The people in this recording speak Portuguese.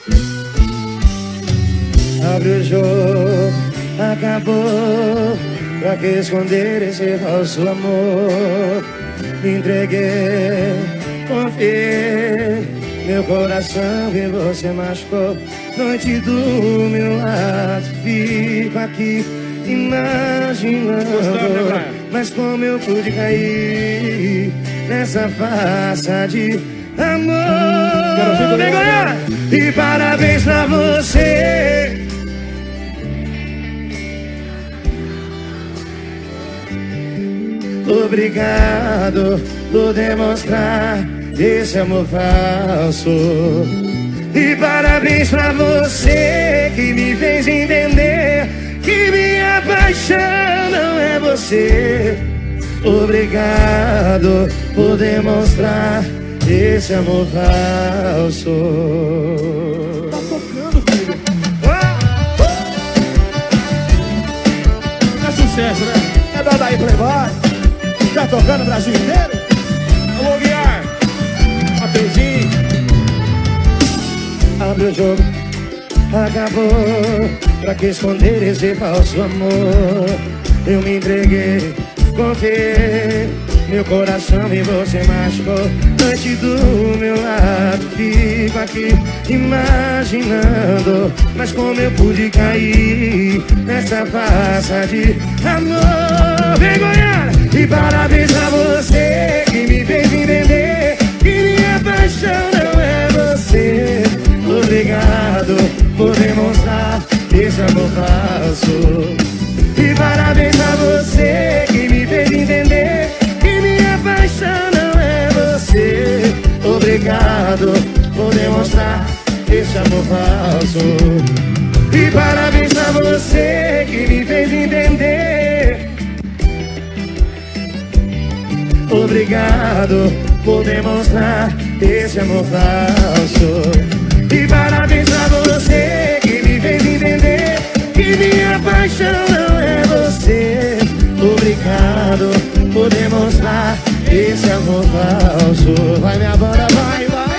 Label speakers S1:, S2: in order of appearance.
S1: Abre o jogo, acabou. Pra que esconder esse falso amor? Me entreguei, confiei. Meu coração e você machucou. Noite do meu lado, fico aqui imaginando. Mas como eu pude cair nessa farsa de amor? Vem ganhar! E parabéns pra você. Obrigado por demonstrar esse amor falso. E parabéns pra você que me fez entender que minha paixão não é você. Obrigado por demonstrar esse amor falso.
S2: Tá tocando, filho. É sucesso, né? É da daí Playboy. Tá tocando o Brasil inteiro. Alô, Guiar. Mateuzinho.
S1: Abre o jogo, acabou. Pra que esconder esse falso amor? Eu me entreguei, confiei. Meu coração e você machucou. Noite do meu lado, fico aqui imaginando. Mas como eu pude cair nessa farsa de amor? Vem Goiânia! E parabéns pra você que me fez entender que minha paixão não é você. Obrigado por demonstrar esse amor falso. E parabéns pra você que me fez entender que minha paixão não é você. Obrigado por demonstrar esse amor falso. E parabéns pra você que me fez entender. Obrigado por demonstrar esse amor falso. E parabéns pra você que me fez entender que minha paixão não é você. Obrigado por demonstrar esse amor falso. Vai minha banda, vai, vai.